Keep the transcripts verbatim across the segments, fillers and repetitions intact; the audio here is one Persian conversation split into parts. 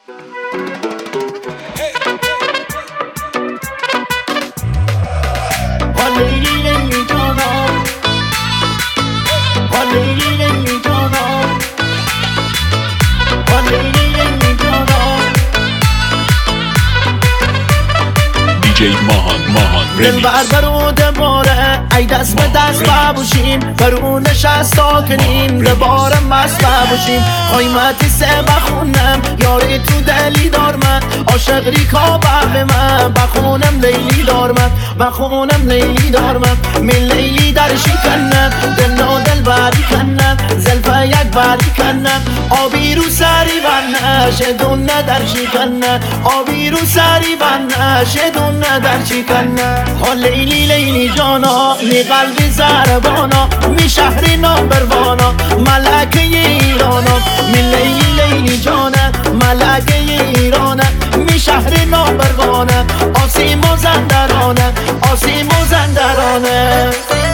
ماهان ماهان دلبر برود باره ای دست به دست ببوشیم برو نشست تا کنیم دباره مست ببوشیم قیمتی سه بخونم یاری تو دلی دار من عاشق ریکا به من بخونم لیلی دار من بخونم لیلی دار من من لیلی در شکنم دل و دل بری کنم زلفه یک بری کنم آبی رو سری بنه شدونه در شکنم آبی رو سری بنه شدونه در شکنم ها لیلی لیلی جانا نی قلبی زربانا می شهری نامبروانا ملکه ایرانا می لیلی لیلی جانا ملکه ایرانا می شهری نامبروانا آسیم و زندرانه آسیم و زندرانه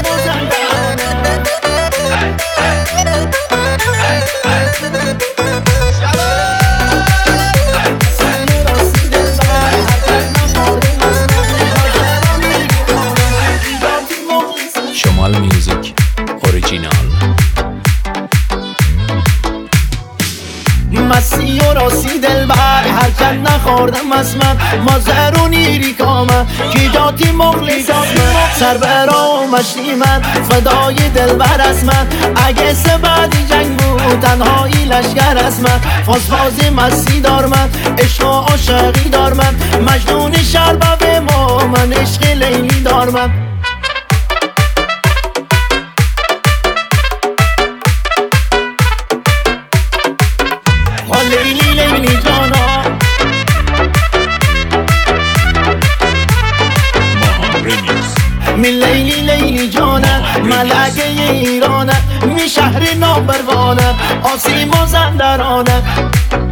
شمال میوزیک اوریجینال مسی و راسی دلبر هرکت نخوردم از من ما زرونی ریکامه کی جاتی مخلص از من سر برا و مشتی من فدای دلبر از من اگه سبدی جنگ بود تنهایی لشگر از من فاز فازی مسی دار من عشق و عاشقی دار من مجنون شربه به ما من عشق لیلی دار من لیلی لیلی جانا ماهان ریمیکس می لیلی لیلی جانا ملکه ایرانه می شهر نامبروانه آسیم و زندرانه